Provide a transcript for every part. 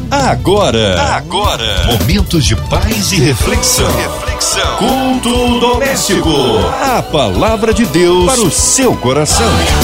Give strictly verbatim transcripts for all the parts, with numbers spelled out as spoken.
Agora, agora, momentos de paz e reflexão. Reflexão. Culto doméstico. A palavra de Deus para o seu coração.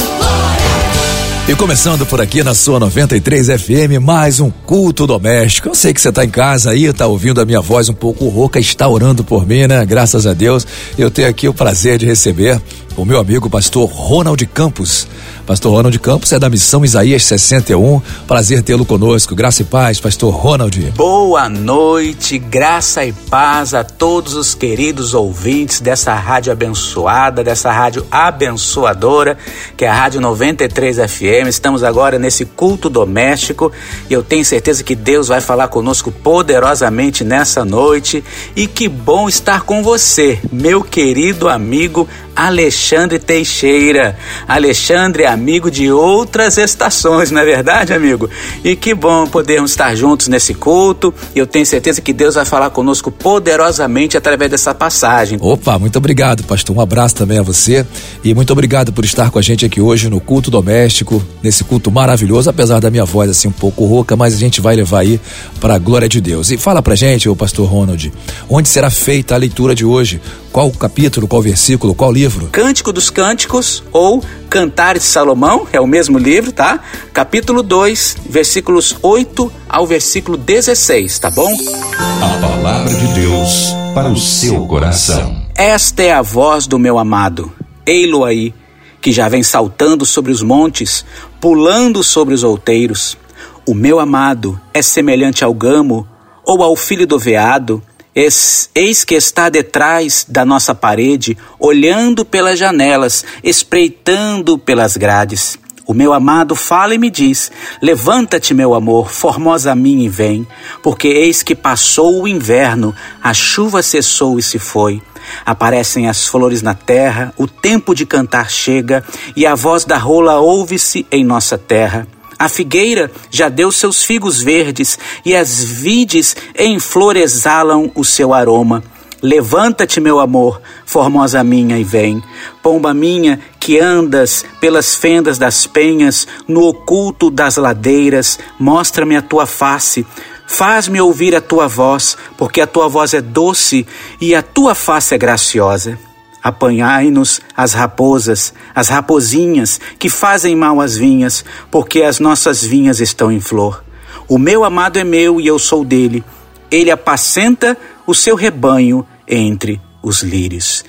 E começando por aqui na sua noventa e três F M, mais um culto doméstico. Eu sei que você está em casa aí, está ouvindo a minha voz um pouco rouca, está orando por mim, né? Graças a Deus, eu tenho aqui o prazer de receber o meu amigo pastor Ronald Campos. Pastor Ronald Campos é da Missão Isaías sessenta e um, prazer tê-lo conosco. Graça e paz, pastor Ronald. Boa noite, graça e paz a todos os queridos ouvintes dessa rádio abençoada, dessa rádio abençoadora, que é a Rádio noventa e três F M. Estamos agora nesse culto doméstico e eu tenho certeza que Deus vai falar conosco poderosamente nessa noite. E que bom estar com você, meu querido amigo Alexandre Teixeira. Alexandre é amigo de outras estações, não é verdade, amigo? E que bom podermos estar juntos nesse culto. Eu tenho certeza que Deus vai falar conosco poderosamente através dessa passagem. Opa, muito obrigado, pastor. Um abraço também a você e muito obrigado por estar com a gente aqui hoje no culto doméstico, nesse culto maravilhoso, apesar da minha voz assim um pouco rouca, mas a gente vai levar aí para a glória de Deus. E fala pra gente, o pastor Ronald, onde será feita a leitura de hoje? Qual capítulo, qual versículo, qual livro? Cântico dos Cânticos ou Cantares de Salomão, é o mesmo livro, tá? Capítulo dois, versículos oito ao versículo dezesseis, tá bom? A palavra de Deus para o seu coração. Esta é a voz do meu amado, ei-lo aí, que já vem saltando sobre os montes, pulando sobre os outeiros. O meu amado é semelhante ao gamo ou ao filho do veado. Eis, eis que está detrás da nossa parede, olhando pelas janelas, espreitando pelas grades. O meu amado fala e me diz: levanta-te, meu amor, formosa a mim e vem, porque eis que passou o inverno, a chuva cessou e se foi. Aparecem as flores na terra, o tempo de cantar chega, e a voz da rola ouve-se em nossa terra. A figueira já deu seus figos verdes e as vides em flor exalam o seu aroma. Levanta-te, meu amor, formosa minha, e vem. Pomba minha, que andas pelas fendas das penhas, no oculto das ladeiras, mostra-me a tua face. Faz-me ouvir a tua voz, porque a tua voz é doce e a tua face é graciosa. Apanhai-nos as raposas, as rapozinhas que fazem mal às vinhas, porque as nossas vinhas estão em flor. O meu amado é meu e eu sou dele. Ele apacenta o seu rebanho entre os lírios.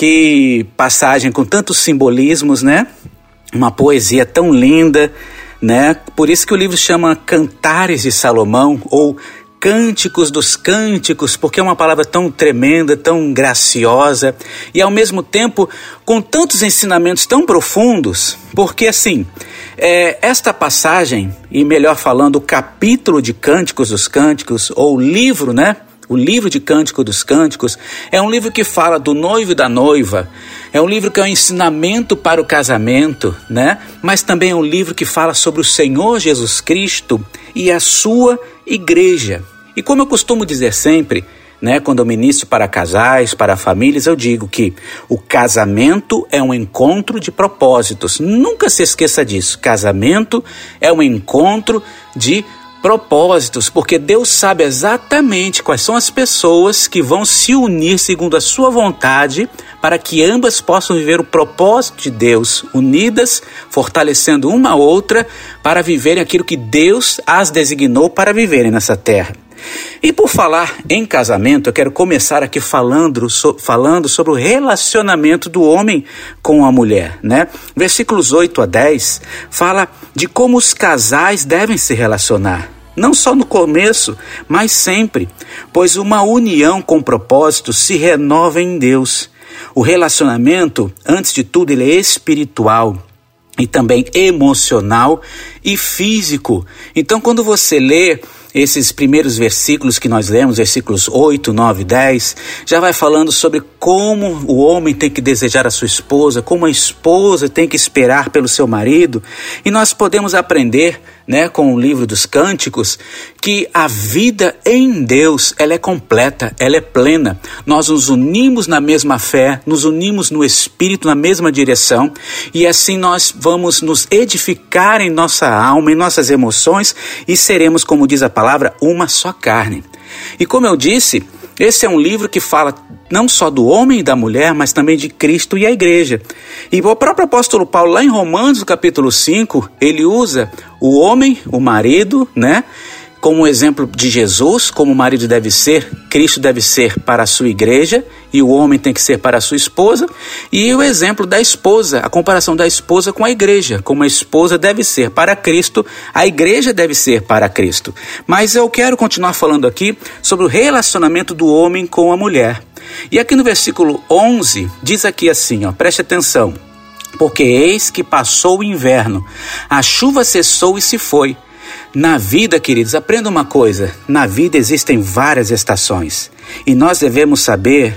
Que passagem com tantos simbolismos, né? Uma poesia tão linda, né? Por isso que o livro chama Cantares de Salomão ou Cânticos dos Cânticos, porque é uma palavra tão tremenda, tão graciosa e ao mesmo tempo com tantos ensinamentos tão profundos, porque assim, é, esta passagem, e melhor falando, o capítulo de Cânticos dos Cânticos, ou livro, né? O livro de Cântico dos Cânticos é um livro que fala do noivo e da noiva, é um livro que é um ensinamento para o casamento, né? Mas também é um livro que fala sobre o Senhor Jesus Cristo e a sua igreja. E como eu costumo dizer sempre, né, quando eu ministro para casais, para famílias, eu digo que o casamento é um encontro de propósitos. Nunca se esqueça disso. Casamento é um encontro de propósitos, porque Deus sabe exatamente quais são as pessoas que vão se unir segundo a sua vontade para que ambas possam viver o propósito de Deus, unidas, fortalecendo uma a outra para viverem aquilo que Deus as designou para viverem nessa terra. E por falar em casamento, eu quero começar aqui falando, so, falando sobre o relacionamento do homem com a mulher, né? Versículos oito a dez fala de como os casais devem se relacionar. Não só no começo, mas sempre, pois uma união com propósito se renova em Deus. O relacionamento, antes de tudo, ele é espiritual e também emocional e físico. Então, quando você lê esses primeiros versículos que nós lemos, versículos oito, nove, dez, já vai falando sobre como o homem tem que desejar a sua esposa, como a esposa tem que esperar pelo seu marido, e nós podemos aprender né, com o livro dos Cânticos, que a vida em Deus, ela é completa, ela é plena. Nós nos unimos na mesma fé, nos unimos no Espírito, na mesma direção, e assim nós vamos nos edificar em nossa alma, em nossas emoções, e seremos, como diz a palavra, uma só carne. E como eu disse, esse é um livro que fala não só do homem e da mulher, mas também de Cristo e a igreja. E o próprio apóstolo Paulo, lá em Romanos, no capítulo cinco, ele usa o homem, o marido, né, como exemplo de Jesus, como o marido deve ser, Cristo deve ser para a sua igreja, e o homem tem que ser para a sua esposa, e o exemplo da esposa, a comparação da esposa com a igreja, como a esposa deve ser para Cristo, a igreja deve ser para Cristo. Mas eu quero continuar falando aqui sobre o relacionamento do homem com a mulher. E aqui no versículo onze, diz aqui assim, ó, preste atenção: porque eis que passou o inverno, a chuva cessou e se foi. Na vida, queridos, aprenda uma coisa: na vida existem várias estações, e nós devemos saber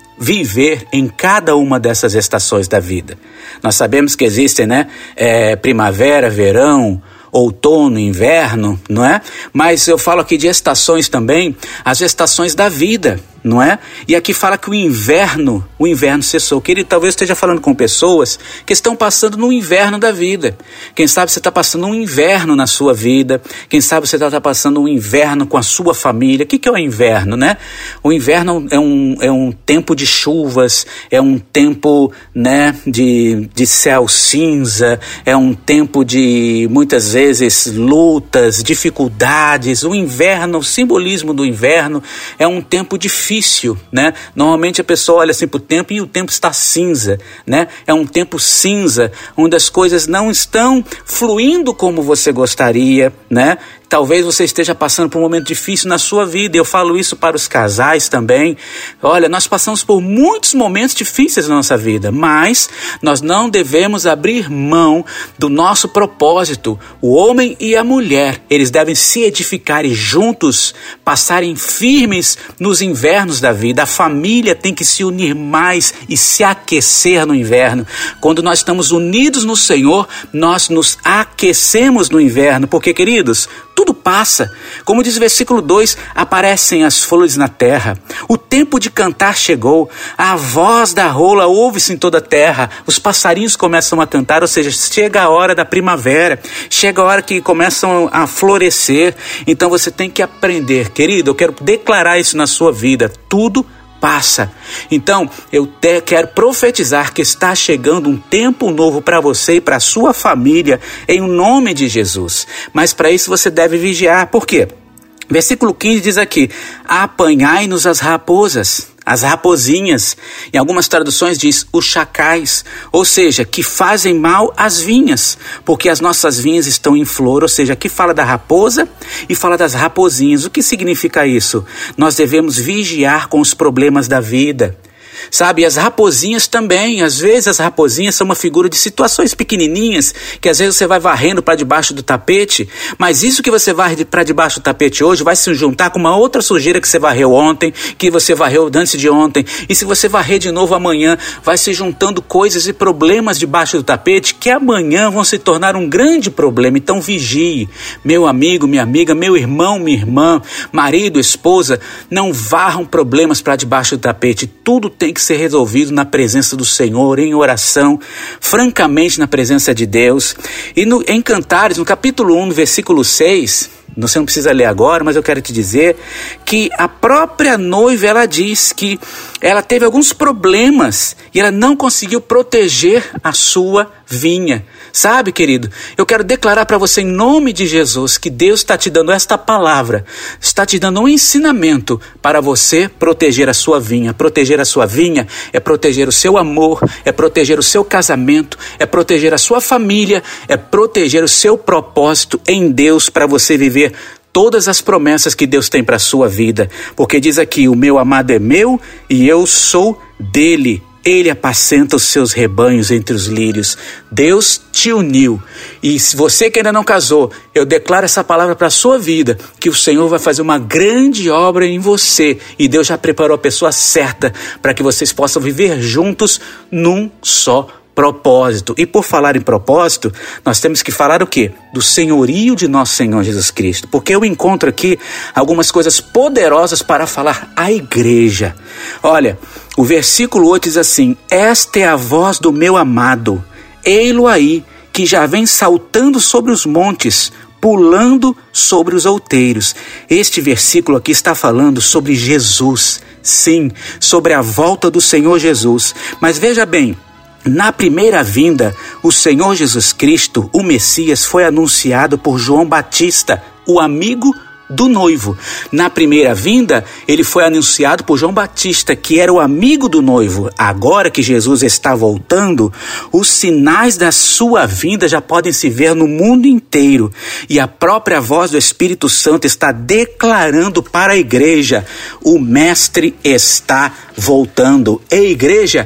viver em cada uma dessas estações da vida. Nós sabemos que existem, né, é, primavera, verão, outono, inverno, não é? Mas eu falo aqui de estações também, as estações da vida, não é? E aqui fala que o inverno, o inverno cessou. Querido, talvez esteja falando com pessoas que estão passando no inverno da vida. Quem sabe você está passando um inverno na sua vida. Quem sabe você está passando um inverno com a sua família. O que, que é o inverno, né? O inverno é um, é um tempo de chuvas, é um tempo, né, de, de céu cinza, é um tempo de, muitas vezes, lutas, dificuldades. O inverno, o simbolismo do inverno é um tempo difícil. Difícil, né? Normalmente a pessoa olha assim para o tempo e o tempo está cinza, né? É um tempo cinza, onde as coisas não estão fluindo como você gostaria, né? Talvez você esteja passando por um momento difícil na sua vida. Eu falo isso para os casais também. Olha, nós passamos por muitos momentos difíceis na nossa vida, mas nós não devemos abrir mão do nosso propósito. O homem e a mulher, eles devem se edificar e juntos passarem firmes nos invernos da vida. A família tem que se unir mais e se aquecer no inverno. Quando nós estamos unidos no Senhor, nós nos aquecemos no inverno, porque, queridos, tudo passa. Como diz o versículo dois, aparecem as flores na terra. O tempo de cantar chegou. A voz da rola ouve-se em toda a terra. Os passarinhos começam a cantar, ou seja, chega a hora da primavera. Chega a hora que começam a florescer. Então você tem que aprender, querido, eu quero declarar isso na sua vida. Tudo passa. Então, eu te quero profetizar que está chegando um tempo novo para você e para a sua família, em nome de Jesus. Mas para isso você deve vigiar. Por quê? Versículo quinze diz aqui: apanhai-nos as raposas, as rapozinhas. Em algumas traduções diz os chacais, ou seja, que fazem mal às vinhas, porque as nossas vinhas estão em flor. Ou seja, aqui fala da raposa e fala das rapozinhas. O que significa isso? Nós devemos vigiar com os problemas da vida. Sabe, as rapozinhas também, às vezes as rapozinhas são uma figura de situações pequenininhas, que às vezes você vai varrendo para debaixo do tapete, mas isso que você varre para debaixo do tapete hoje vai se juntar com uma outra sujeira que você varreu ontem, que você varreu antes de ontem, e se você varrer de novo amanhã, vai se juntando coisas e problemas debaixo do tapete, que amanhã vão se tornar um grande problema. Então vigie, meu amigo, minha amiga, meu irmão, minha irmã, marido, esposa, não varram problemas para debaixo do tapete. Tudo tem que ser resolvido na presença do Senhor, em oração, francamente na presença de Deus. E no, em Cantares, no capítulo um, no versículo seis, você não precisa ler agora, mas eu quero te dizer que a própria noiva, ela diz que ela teve alguns problemas e ela não conseguiu proteger a sua vinha. Sabe, querido, eu quero declarar para você em nome de Jesus que Deus está te dando esta palavra, está te dando um ensinamento para você proteger a sua vinha. Proteger a sua vinha é proteger o seu amor, é proteger o seu casamento, é proteger a sua família, é proteger o seu propósito em Deus para você viver todas as promessas que Deus tem para a sua vida. Porque diz aqui: o meu amado é meu e eu sou dele. Ele apacenta os seus rebanhos entre os lírios. Deus te uniu. E se você que ainda não casou, eu declaro essa palavra para a sua vida, que o Senhor vai fazer uma grande obra em você. E Deus já preparou a pessoa certa para que vocês possam viver juntos num só propósito. E por falar em propósito, nós temos que falar o quê? Do senhorio de nosso Senhor Jesus Cristo. Porque eu encontro aqui algumas coisas poderosas para falar à igreja. Olha, o versículo oito diz assim: esta é a voz do meu amado, ei-lo aí, que já vem saltando sobre os montes, pulando sobre os outeiros. Este versículo aqui está falando sobre Jesus. Sim, sobre a volta do Senhor Jesus. Mas veja bem, na primeira vinda, o Senhor Jesus Cristo, o Messias, foi anunciado por João Batista, o amigo do noivo. Na primeira vinda, ele foi anunciado por João Batista, que era o amigo do noivo. Agora que Jesus está voltando, os sinais da sua vinda já podem se ver no mundo inteiro. E a própria voz do Espírito Santo está declarando para a igreja: o Mestre está voltando. Ei, igreja,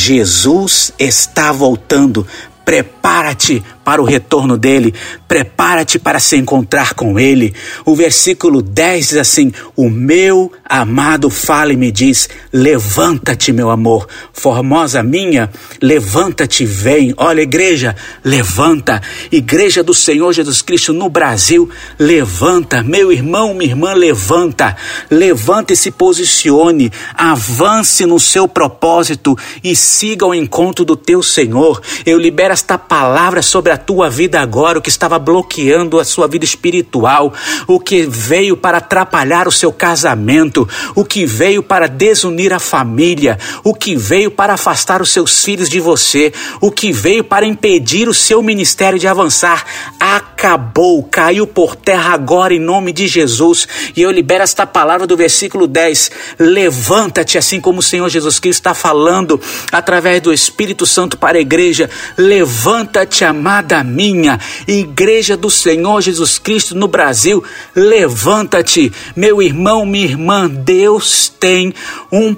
Jesus está voltando. Prepara-te para o retorno dele, prepara-te para se encontrar com ele. O versículo dez diz assim: o meu amado fala e me diz: levanta-te, meu amor. Formosa minha, levanta-te, vem. Olha, igreja, levanta. Igreja do Senhor Jesus Cristo no Brasil, levanta. Meu irmão, minha irmã, levanta. Levanta e se posicione, avance no seu propósito e siga ao encontro do teu Senhor. Eu libero esta palavra sobre a tua vida agora, o que estava bloqueando a sua vida espiritual, o que veio para atrapalhar o seu casamento, o que veio para desunir a família, o que veio para afastar os seus filhos de você, o que veio para impedir o seu ministério de avançar, acabou, caiu por terra agora em nome de Jesus. E eu libero esta palavra do versículo dez: levanta-te, assim como o Senhor Jesus Cristo está falando através do Espírito Santo para a igreja. Levanta-te, amada minha, igreja do Senhor Jesus Cristo no Brasil, levanta-te, meu irmão, minha irmã. Deus tem um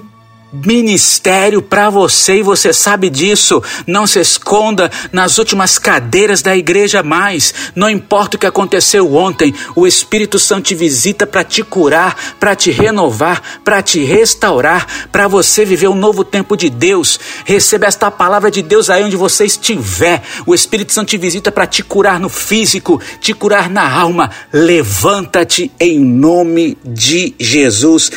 ministério para você e você sabe disso. Não se esconda nas últimas cadeiras da igreja mais. Não importa o que aconteceu ontem, o Espírito Santo te visita para te curar, para te renovar, para te restaurar, para você viver um novo tempo de Deus. Receba esta palavra de Deus aí onde você estiver. O Espírito Santo te visita para te curar no físico, te curar na alma. Levanta-te em nome de Jesus.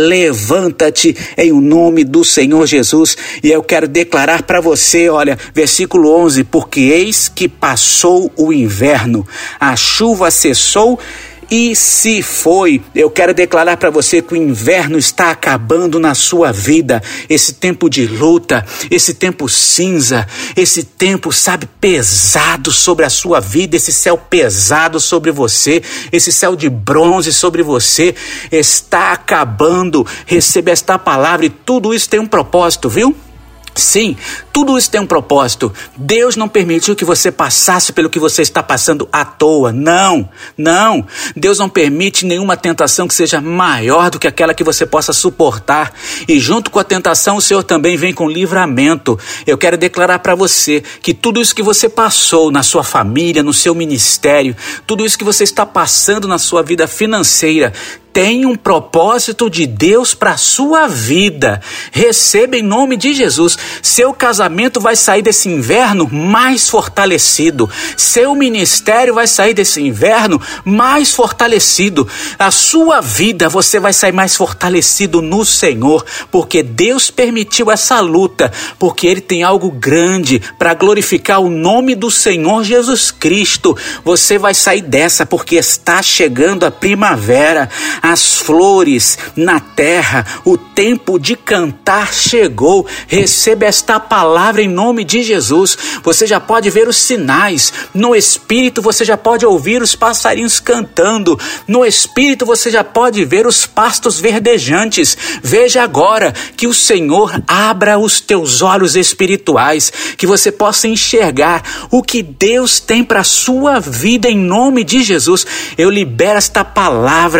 Levanta-te em nome nome do Senhor Jesus. E eu quero declarar para você, olha, versículo onze: porque eis que passou o inverno, a chuva cessou e se foi. Eu quero declarar para você que o inverno está acabando na sua vida. Esse tempo de luta, esse tempo cinza, esse tempo, sabe, pesado sobre a sua vida, esse céu pesado sobre você, esse céu de bronze sobre você, está acabando. Receba esta palavra e tudo isso tem um propósito, viu? Sim, tudo isso tem um propósito. Deus não permitiu que você passasse pelo que você está passando à toa. Não, não. Deus não permite nenhuma tentação que seja maior do que aquela que você possa suportar. E junto com a tentação, o Senhor também vem com livramento. Eu quero declarar para você que tudo isso que você passou na sua família, no seu ministério, tudo isso que você está passando na sua vida financeira, tem um propósito de Deus para a sua vida. Receba em nome de Jesus. Seu casamento vai sair desse inverno mais fortalecido. Seu ministério vai sair desse inverno mais fortalecido. A sua vida, você vai sair mais fortalecido no Senhor, porque Deus permitiu essa luta, porque Ele tem algo grande para glorificar o nome do Senhor Jesus Cristo. Você vai sair dessa, porque está chegando a primavera. As flores na terra, o tempo de cantar chegou. Receba esta palavra em nome de Jesus. Você já pode ver os sinais. No Espírito você já pode ouvir os passarinhos cantando. No Espírito você já pode ver os pastos verdejantes. Veja agora que o Senhor abra os teus olhos espirituais, que você possa enxergar o que Deus tem para a sua vida em nome de Jesus. Eu libero esta palavra de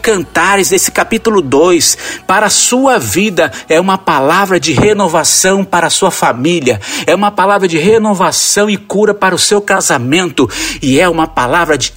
Cantares, desse capítulo dois, para a sua vida, é uma palavra de renovação para a sua família, é uma palavra de renovação e cura para o seu casamento, e é uma palavra de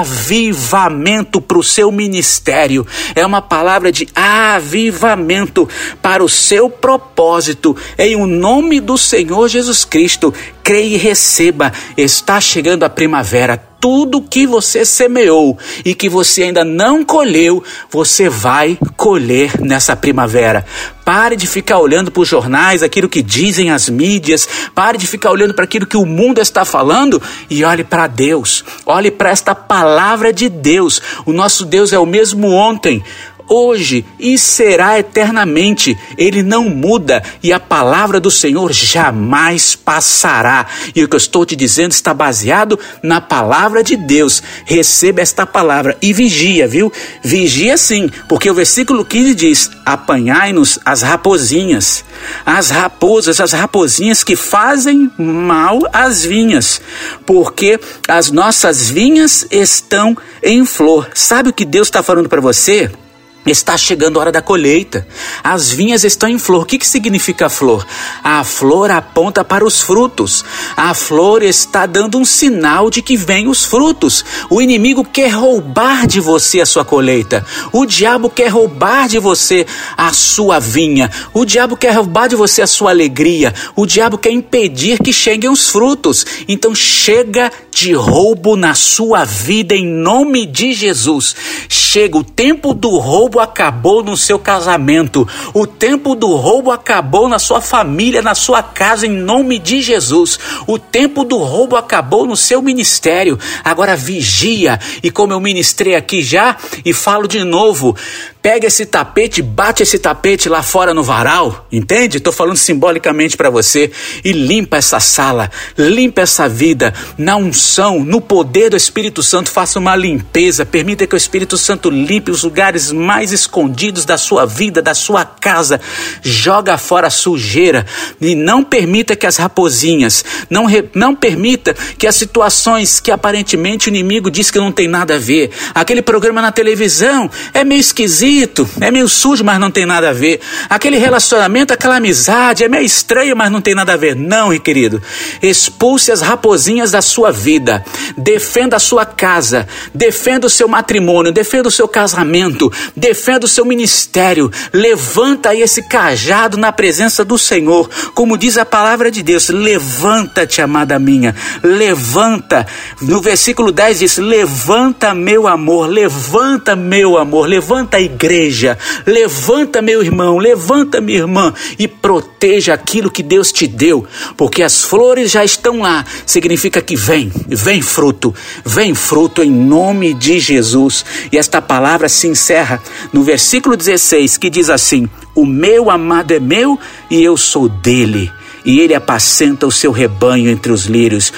avivamento para o seu ministério, é uma palavra de avivamento para o seu propósito, em o nome do Senhor Jesus Cristo. Creia e receba, está chegando a primavera. Tudo que você semeou e que você ainda não colheu, você vai colher nessa primavera. Pare de ficar olhando para os jornais, aquilo que dizem as mídias. Pare de ficar olhando para aquilo que o mundo está falando e olhe para Deus. Olhe para esta palavra de Deus. O nosso Deus é o mesmo ontem, hoje e será eternamente. Ele não muda e a palavra do Senhor jamais passará. E o que eu estou te dizendo está baseado na palavra de Deus. Receba esta palavra e vigia, viu? Vigia sim, porque o versículo quinze diz: apanhai-nos as raposinhas, as raposas, as raposinhas que fazem mal às vinhas, porque as nossas vinhas estão em flor. Sabe o que Deus está falando para você? Está chegando a hora da colheita. As vinhas estão em flor. O que, que significa a flor? A flor aponta para os frutos. A flor está dando um sinal de que vem os frutos. O inimigo quer roubar de você a sua colheita. O diabo quer roubar de você a sua vinha. O diabo quer roubar de você a sua alegria. O diabo quer impedir que cheguem os frutos. Então chega de roubo na sua vida em nome de Jesus. Chega, o tempo do roubo acabou no seu casamento, o tempo do roubo acabou na sua família, na sua casa, em nome de Jesus. O tempo do roubo acabou no seu ministério. Agora vigia, e como eu ministrei aqui já e falo de novo, pega esse tapete, bate esse tapete lá fora no varal, entende? Estou falando simbolicamente para você, e limpa essa sala, limpa essa vida, na unção, no poder do Espírito Santo. Faça uma limpeza, permita que o Espírito Santo limpe os lugares mais escondidos da sua vida, da sua casa. Joga fora a sujeira e não permita que as raposinhas, não, re, não permita que as situações que aparentemente o inimigo diz que não tem nada a ver, aquele programa na televisão é meio esquisito, é meio sujo, mas não tem nada a ver, aquele relacionamento, aquela amizade é meio estranho, mas não tem nada a ver. Não, querido, expulse as raposinhas da sua vida, defenda a sua casa, defenda o seu matrimônio, defenda o seu casamento, defenda o seu ministério. Levanta aí esse cajado na presença do Senhor, como diz a palavra de Deus. Levanta-te, amada minha, levanta. No versículo dez diz: levanta, meu amor, levanta, meu amor, levanta a igreja, levanta, meu irmão, levanta, minha irmã, e proteja aquilo que Deus te deu, porque as flores já estão lá. Significa que vem, vem fruto, vem fruto em nome de Jesus. E esta palavra se encerra no versículo dezesseis, que diz assim: o meu amado é meu e eu sou dele, e ele apacenta o seu rebanho entre os lírios.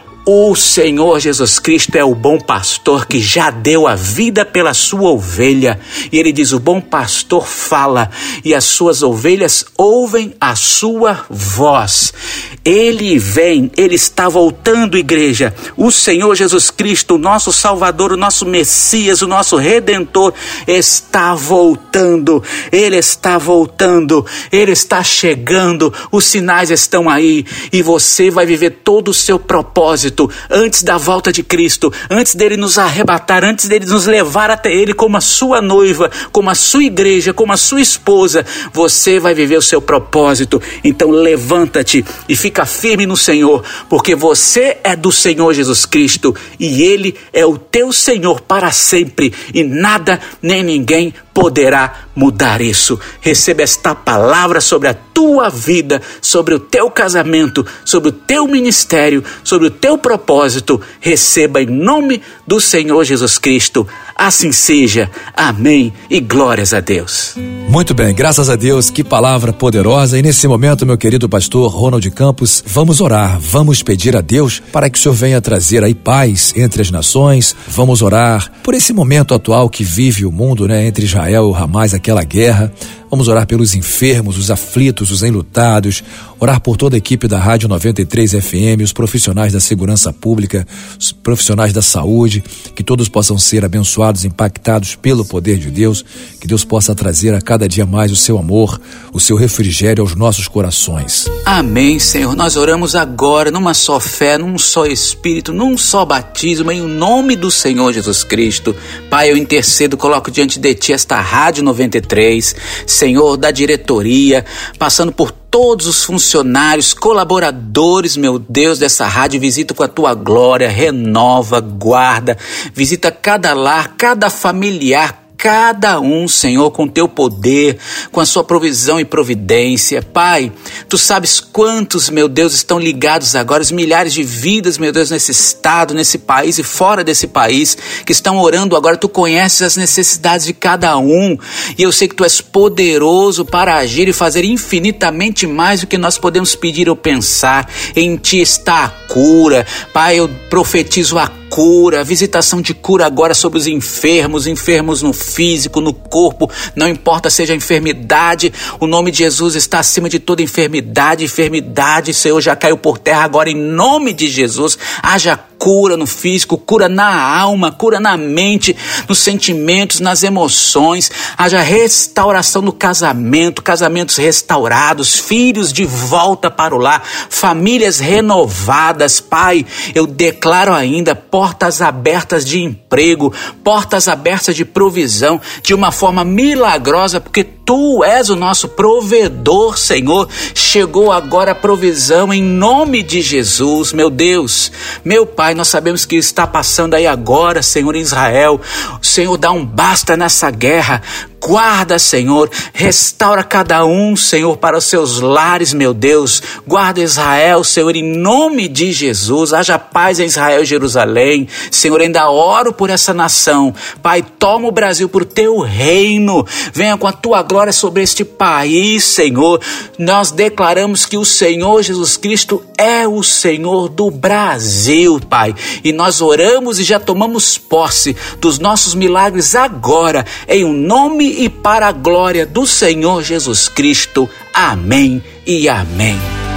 O Senhor Jesus Cristo é o bom pastor que já deu a vida pela sua ovelha. E ele diz: o bom pastor fala e as suas ovelhas ouvem a sua voz. Ele vem, ele está voltando, igreja. O Senhor Jesus Cristo, o nosso Salvador, o nosso Messias, o nosso Redentor, está voltando. Ele está voltando, ele está chegando. Os sinais estão aí e você vai viver todo o seu propósito antes da volta de Cristo, antes dele nos arrebatar, antes dele nos levar até ele como a sua noiva, como a sua igreja, como a sua esposa. Você vai viver o seu propósito. Então levanta-te e fica firme no Senhor, porque você é do Senhor Jesus Cristo e ele é o teu Senhor para sempre, e nada nem ninguém poderá mudar isso. Receba esta palavra sobre a tua vida, sobre o teu casamento, sobre o teu ministério, sobre o teu propósito. Receba em nome do Senhor Jesus Cristo. Assim seja. Amém e glórias a Deus. Muito bem, graças a Deus, que palavra poderosa. E nesse momento, meu querido pastor Ronald Campos, vamos orar, vamos pedir a Deus para que o Senhor venha trazer aí paz entre as nações. Vamos orar por esse momento atual que vive o mundo, né, entre Israel e o Hamas, aquela guerra. Vamos orar pelos enfermos, os aflitos, os enlutados, orar por toda a equipe da Rádio noventa e três F M, os profissionais da segurança pública, os profissionais da saúde, que todos possam ser abençoados, impactados pelo poder de Deus, que Deus possa trazer a cada dia mais o seu amor, o seu refrigério aos nossos corações. Amém, Senhor. Nós oramos agora numa só fé, num só Espírito, num só batismo, em nome do Senhor Jesus Cristo. Pai, eu intercedo, coloco diante de Ti esta Rádio noventa e três, Senhor, da diretoria, passando por todos os funcionários, colaboradores, meu Deus, dessa rádio. Visita com a Tua glória, renova, guarda, visita cada lar, cada familiar, cada um, Senhor, com Teu poder, com a Sua provisão e providência. Pai, Tu sabes quantos, meu Deus, estão ligados agora, os milhares de vidas, meu Deus, nesse estado, nesse país e fora desse país, que estão orando agora. Tu conheces as necessidades de cada um, e eu sei que Tu és poderoso para agir e fazer infinitamente mais do que nós podemos pedir ou pensar. Em Ti está a cura. Pai, eu profetizo a cura, a visitação de cura agora sobre os enfermos, enfermos no físico, no corpo, não importa seja a enfermidade, o nome de Jesus está acima de toda enfermidade, enfermidade, Senhor, já caiu por terra agora em nome de Jesus. Haja cura no físico, cura na alma, cura na mente, nos sentimentos, nas emoções. Haja restauração no casamento, casamentos restaurados, filhos de volta para o lar, famílias renovadas. Pai, eu declaro ainda portas abertas de emprego, portas abertas de provisão, de uma forma milagrosa, porque Tu és o nosso provedor, Senhor. Chegou agora a provisão em nome de Jesus, meu Deus. Meu Pai, nós sabemos que está passando aí agora, Senhor, em Israel. Senhor, dá um basta nessa guerra. Guarda, Senhor, restaura cada um, Senhor, para os seus lares, meu Deus. Guarda Israel, Senhor, em nome de Jesus. Haja paz em Israel e Jerusalém. Senhor, ainda oro por essa nação. Pai, toma o Brasil por Teu reino. Venha com a Tua glória sobre este país, Senhor. Nós declaramos que o Senhor Jesus Cristo é o Senhor do Brasil, Pai. E nós oramos e já tomamos posse dos nossos milagres agora, em um nome e para a glória do Senhor Jesus Cristo. Amém e amém.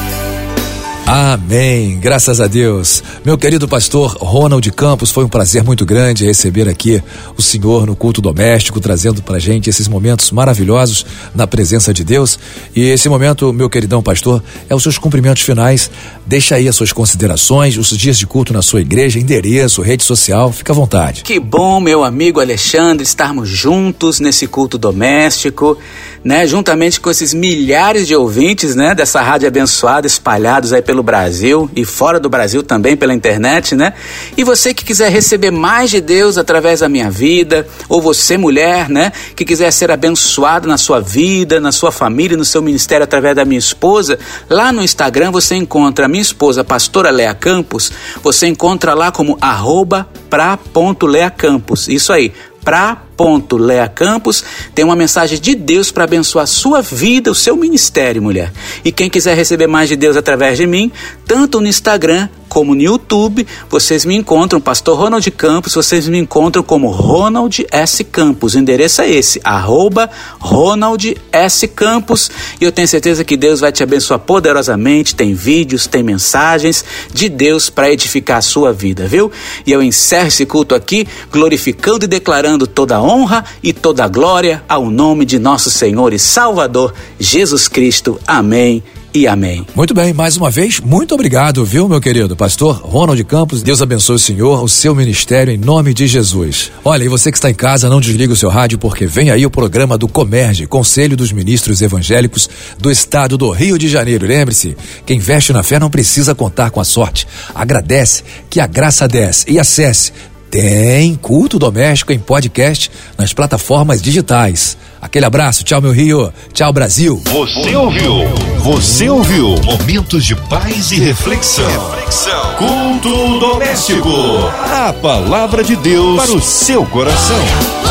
Amém, graças a Deus. Meu querido pastor Ronald Campos, foi um prazer muito grande receber aqui o senhor no culto doméstico, trazendo pra gente esses momentos maravilhosos na presença de Deus. E esse momento, meu queridão pastor, é os seus cumprimentos finais. Deixa aí as suas considerações, os dias de culto na sua igreja, endereço, rede social, fica à vontade. Que bom, meu amigo Alexandre, estarmos juntos nesse culto doméstico, né, juntamente com esses milhares de ouvintes, né, dessa rádio abençoada, espalhados aí pelo Brasil e fora do Brasil também pela internet, né? E você que quiser receber mais de Deus através da minha vida, ou você, mulher, né, que quiser ser abençoado na sua vida, na sua família, no seu ministério através da minha esposa, lá no Instagram você encontra a minha esposa, pastora Lea Campos, você encontra lá como arroba pra ponto Lea Campos, isso aí, pra ponto Lea Campos, tem uma mensagem de Deus para abençoar a sua vida, o seu ministério, mulher. E quem quiser receber mais de Deus através de mim, tanto no Instagram como no YouTube, vocês me encontram, pastor Ronald Campos, vocês me encontram como Ronald S. Campos, o endereço é esse, arroba Ronald S. Campos, e eu tenho certeza que Deus vai te abençoar poderosamente, tem vídeos, tem mensagens de Deus para edificar a sua vida, viu? E eu encerro esse culto aqui, glorificando e declarando toda a honra e toda a glória ao nome de nosso Senhor e Salvador, Jesus Cristo. Amém e amém. Muito bem, mais uma vez, muito obrigado, viu, meu querido pastor Ronald Campos. Deus abençoe o senhor, o seu ministério, em nome de Jesus. Olha, e você que está em casa, não desliga o seu rádio, porque vem aí o programa do Comerge, Conselho dos Ministros Evangélicos do Estado do Rio de Janeiro. Lembre-se, quem veste na fé não precisa contar com a sorte. Agradece, que a graça desce, e acesse. Tem culto doméstico em podcast nas plataformas digitais. Aquele abraço, tchau meu Rio, tchau Brasil. Você ouviu? Você ouviu? Momentos de paz e reflexão. Reflexão. Culto doméstico. A palavra de Deus para o seu coração.